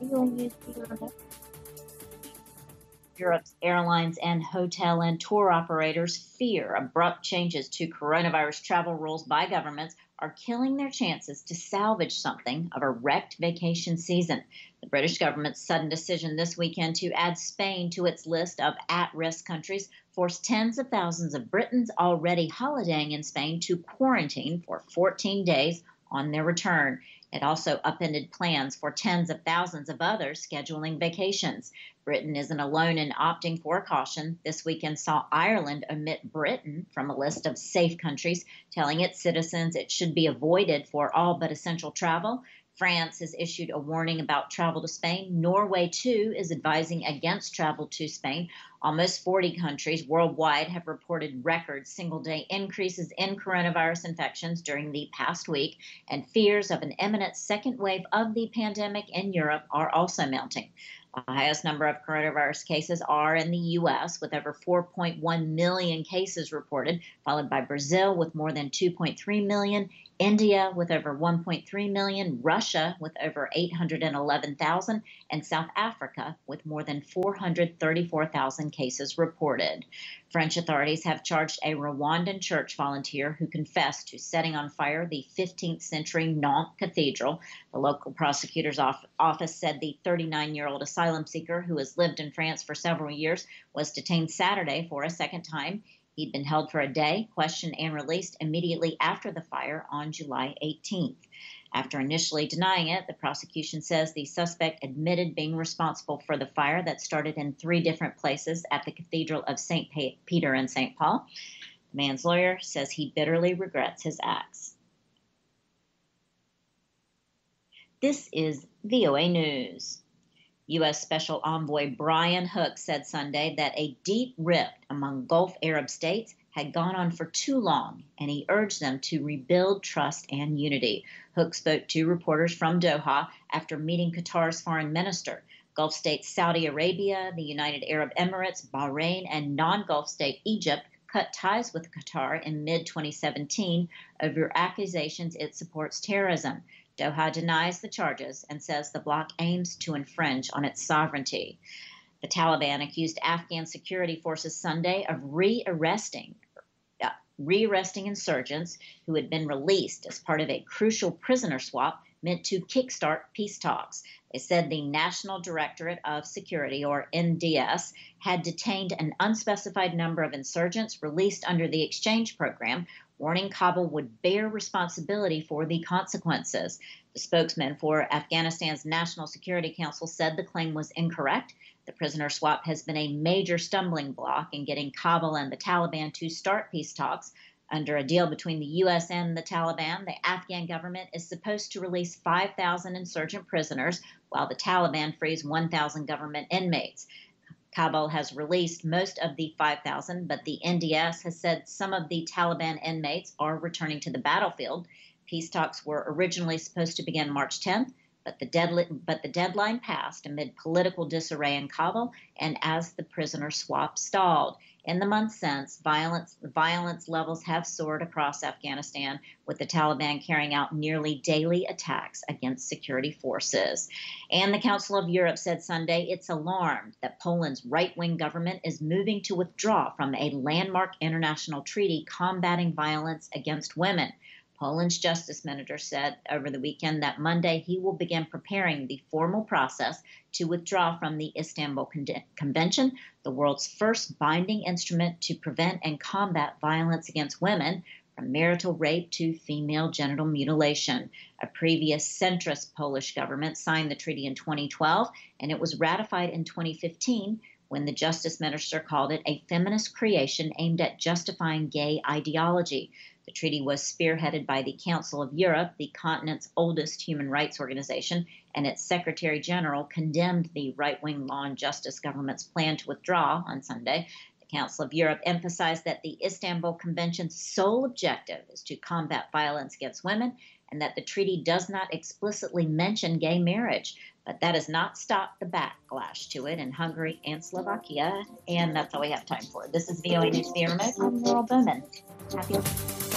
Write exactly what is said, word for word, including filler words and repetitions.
Europe's airlines and hotel and tour operators fear abrupt changes to coronavirus travel rules by governments are killing their chances to salvage something of a wrecked vacation season. The British government's sudden decision this weekend to add Spain to its list of at-risk countries forced tens of thousands of Britons already holidaying in Spain to quarantine for fourteen days on their return. It also upended plans for tens of thousands of others scheduling vacations. Britain isn't alone in opting for caution. This weekend saw Ireland omit Britain from a list of safe countries, telling its citizens it should be avoided for all but essential travel. France has issued a warning about travel to Spain. Norway, too, is advising against travel to Spain. Almost forty countries worldwide have reported record single-day increases in coronavirus infections during the past week, and fears of an imminent second wave of the pandemic in Europe are also mounting. The highest number of coronavirus cases are in the U S, with over four point one million cases reported, followed by Brazil with more than two point three million, India with over one point three million, Russia with over eight hundred eleven thousand, and South Africa with more than four hundred thirty-four thousand cases reported. French authorities have charged a Rwandan church volunteer who confessed to setting on fire the fifteenth century Nantes Cathedral. The local prosecutor's office said the thirty-nine-year-old asylum seeker who has lived in France for several years was detained Saturday for a second time. He'd been held for a day, questioned, and released immediately after the fire on July eighteenth. After initially denying it, the prosecution says the suspect admitted being responsible for the fire that started in three different places at the Cathedral of Saint Peter and Saint Paul. The man's lawyer says he bitterly regrets his acts. This is V O A News. U S Special Envoy Brian Hook said Sunday that a deep rift among Gulf Arab states had gone on for too long, and he urged them to rebuild trust and unity. Hook spoke to reporters from Doha after meeting Qatar's foreign minister. Gulf states Saudi Arabia, the United Arab Emirates, Bahrain, and non-Gulf state Egypt cut ties with Qatar in mid twenty seventeen over accusations it supports terrorism. Doha denies the charges and says the bloc aims to infringe on its sovereignty. The Taliban accused Afghan security forces Sunday of re-arresting uh, re-arresting insurgents who had been released as part of a crucial prisoner swap meant to kickstart peace talks. They said the National Directorate of Security, or N D S, had detained an unspecified number of insurgents released under the exchange program, warning Kabul would bear responsibility for the consequences. The spokesman for Afghanistan's National Security Council said the claim was incorrect. The prisoner swap has been a major stumbling block in getting Kabul and the Taliban to start peace talks. Under a deal between the U S and the Taliban, the Afghan government is supposed to release five thousand insurgent prisoners, while the Taliban frees one thousand government inmates. Kabul has released most of the five thousand, but the N D S has said some of the Taliban inmates are returning to the battlefield. Peace talks were originally supposed to begin March tenth, but the, deadli- but the deadline passed amid political disarray in Kabul and as the prisoner swap stalled. In the months since, violence, violence levels have soared across Afghanistan, with the Taliban carrying out nearly daily attacks against security forces. And the Council of Europe said Sunday it's alarmed that Poland's right-wing government is moving to withdraw from a landmark international treaty combating violence against women. Poland's justice minister said over the weekend that Monday he will begin preparing the formal process to withdraw from the Istanbul Con- Convention, the world's first binding instrument to prevent and combat violence against women, from marital rape to female genital mutilation. A previous centrist Polish government signed the treaty in twenty twelve, and it was ratified in twenty fifteen, when the justice minister called it a feminist creation aimed at justifying gay ideology. The treaty was spearheaded by the Council of Europe, the continent's oldest human rights organization, and its Secretary General condemned the right-wing Law and Justice government's plan to withdraw on Sunday. The Council of Europe emphasized that the Istanbul Convention's sole objective is to combat violence against women, and that the treaty does not explicitly mention gay marriage. But that has not stopped the backlash to it in Hungary and Slovakia. And that's all we have time for. This is V O A News Via Remote. I'm Laurel Bowman. Happy